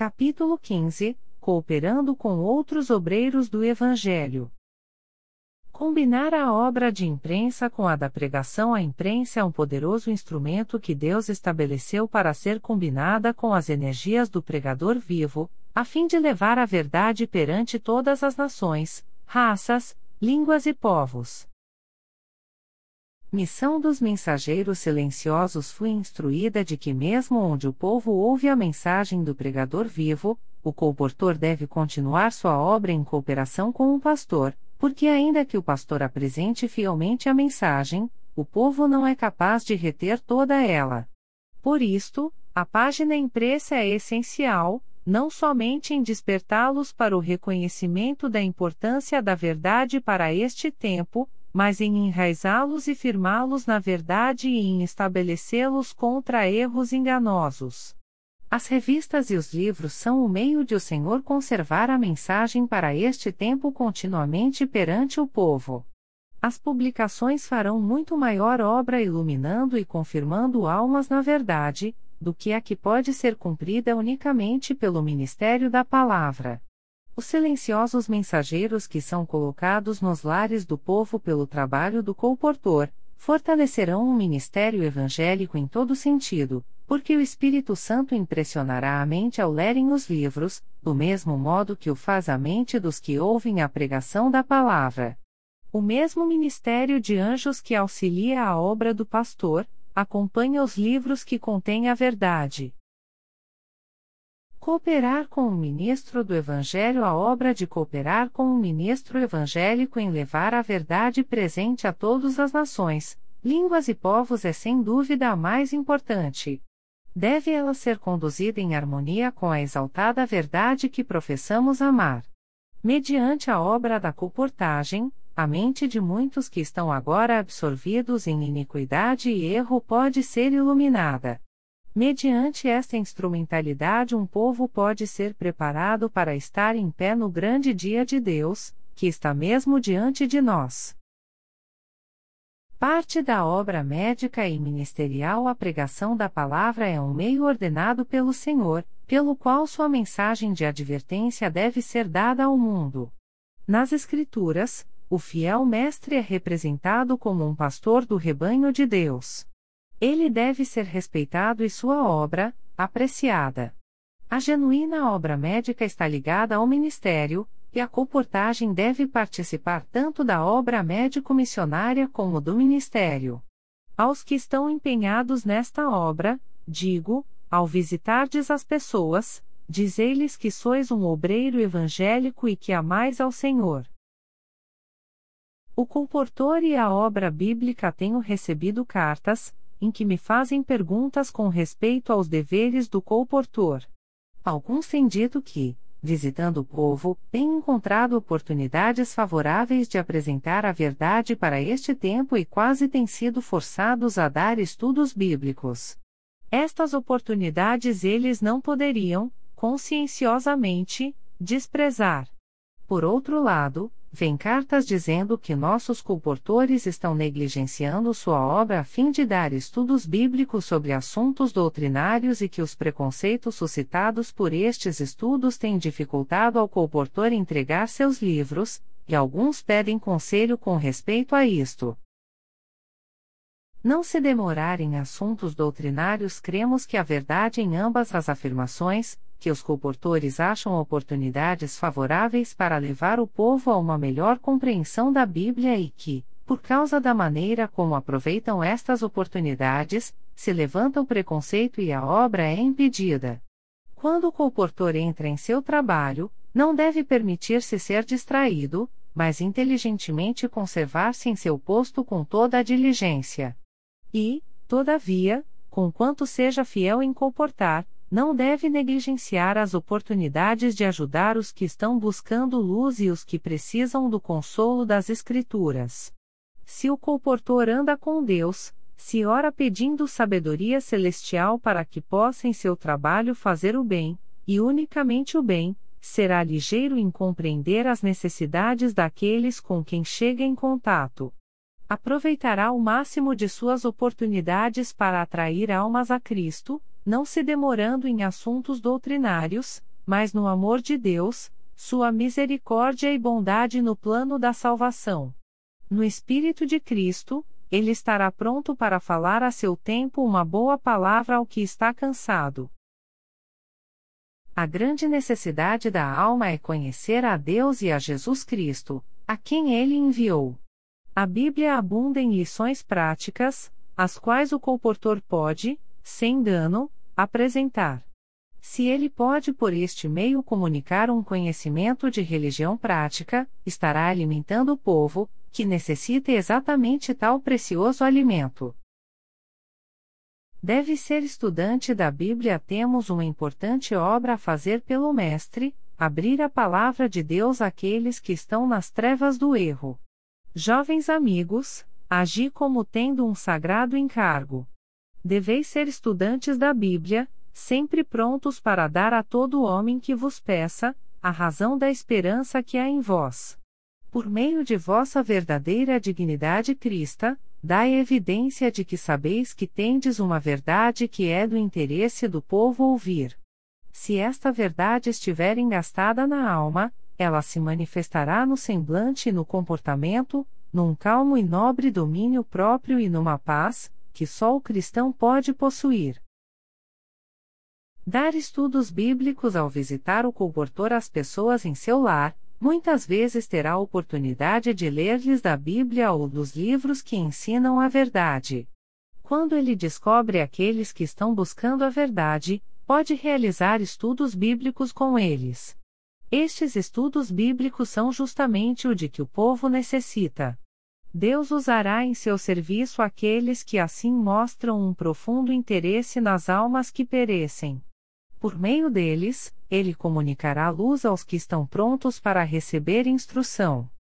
Capítulo 15 – Cooperando com outros obreiros do Evangelho. Combinar a obra de imprensa com a da pregação. A imprensa é um poderoso instrumento que Deus estabeleceu para ser combinada com as energias do pregador vivo, a fim de levar a verdade perante todas as nações, raças, línguas e povos. Missão dos mensageiros silenciosos. Fui instruída de que mesmo onde o povo ouve a mensagem do pregador vivo, o colportor deve continuar sua obra em cooperação com o pastor, porque ainda que o pastor apresente fielmente a mensagem, o povo não é capaz de reter toda ela. Por isto, a página impressa é essencial, não somente em despertá-los para o reconhecimento da importância da verdade para este tempo, mas em enraizá-los e firmá-los na verdade e em estabelecê-los contra erros enganosos. As revistas e os livros são o meio de o Senhor conservar a mensagem para este tempo continuamente perante o povo. As publicações farão muito maior obra iluminando e confirmando almas na verdade, do que a que pode ser cumprida unicamente pelo ministério da palavra. Os silenciosos mensageiros que são colocados nos lares do povo pelo trabalho do colportor, fortalecerão o ministério evangélico em todo sentido, porque o Espírito Santo impressionará a mente ao lerem os livros, do mesmo modo que o faz a mente dos que ouvem a pregação da palavra. O mesmo ministério de anjos que auxilia a obra do pastor, acompanha os livros que contêm a verdade. Cooperar com o ministro do Evangelho. A obra de cooperar com o ministro evangélico em levar a verdade presente a todas as nações, línguas e povos é sem dúvida a mais importante. Deve ela ser conduzida em harmonia com a exaltada verdade que professamos amar. Mediante a obra da colportagem, a mente de muitos que estão agora absorvidos em iniquidade e erro pode ser iluminada. Mediante esta instrumentalidade um povo pode ser preparado para estar em pé no grande dia de Deus, que está mesmo diante de nós. Parte da obra médica e ministerial. A pregação da palavra é um meio ordenado pelo Senhor, pelo qual sua mensagem de advertência deve ser dada ao mundo. Nas Escrituras, o fiel mestre é representado como um pastor do rebanho de Deus. Ele deve ser respeitado e sua obra, apreciada. A genuína obra médica está ligada ao ministério, e a colportagem deve participar tanto da obra médico-missionária como do ministério. Aos que estão empenhados nesta obra, digo, ao visitardes as pessoas, dizei-lhes que sois um obreiro evangélico e que amais ao Senhor. O colportor e a obra bíblica. Tenho recebido cartas, em que me fazem perguntas com respeito aos deveres do colportor. Alguns têm dito que, visitando o povo, têm encontrado oportunidades favoráveis de apresentar a verdade para este tempo e quase têm sido forçados a dar estudos bíblicos. Estas oportunidades eles não poderiam, conscienciosamente, desprezar. Por outro lado, vêm cartas dizendo que nossos colportores estão negligenciando sua obra a fim de dar estudos bíblicos sobre assuntos doutrinários e que os preconceitos suscitados por estes estudos têm dificultado ao colportor entregar seus livros, e alguns pedem conselho com respeito a isto. Não se demorar em assuntos doutrinários. Cremos que a verdade em ambas as afirmações, que os colportores acham oportunidades favoráveis para levar o povo a uma melhor compreensão da Bíblia e que, por causa da maneira como aproveitam estas oportunidades, se levanta o preconceito e a obra é impedida. Quando o colportor entra em seu trabalho, não deve permitir-se ser distraído, mas inteligentemente conservar-se em seu posto com toda a diligência. E, todavia, conquanto seja fiel em colportar, não deve negligenciar as oportunidades de ajudar os que estão buscando luz e os que precisam do consolo das Escrituras. Se o colportor anda com Deus, se ora pedindo sabedoria celestial para que possa em seu trabalho fazer o bem, e unicamente o bem, será ligeiro em compreender as necessidades daqueles com quem chega em contato. Aproveitará o máximo de suas oportunidades para atrair almas a Cristo, não se demorando em assuntos doutrinários, mas no amor de Deus, sua misericórdia e bondade no plano da salvação. No Espírito de Cristo, ele estará pronto para falar a seu tempo uma boa palavra ao que está cansado. A grande necessidade da alma é conhecer a Deus e a Jesus Cristo, a quem ele enviou. A Bíblia abunda em lições práticas, as quais o comportor pode, sem dano, apresentar. Se ele pode por este meio comunicar um conhecimento de religião prática, estará alimentando o povo, que necessita exatamente tal precioso alimento. Deve ser estudante da Bíblia. Temos uma importante obra a fazer pelo Mestre, abrir a palavra de Deus àqueles que estão nas trevas do erro. Jovens amigos, agi como tendo um sagrado encargo. Deveis ser estudantes da Bíblia, sempre prontos para dar a todo homem que vos peça, a razão da esperança que há em vós. Por meio de vossa verdadeira dignidade cristã, dai evidência de que sabeis que tendes uma verdade que é do interesse do povo ouvir. Se esta verdade estiver engastada na alma, ela se manifestará no semblante e no comportamento, num calmo e nobre domínio próprio e numa paz, que só o cristão pode possuir. Dar estudos bíblicos. Ao visitar ou comportor as pessoas em seu lar, muitas vezes terá a oportunidade de ler-lhes da Bíblia ou dos livros que ensinam a verdade. Quando ele descobre aqueles que estão buscando a verdade, pode realizar estudos bíblicos com eles. Estes estudos bíblicos são justamente o de que o povo necessita. Deus usará em seu serviço aqueles que assim mostram um profundo interesse nas almas que perecem. Por meio deles, ele comunicará luz aos que estão prontos para receber instrução.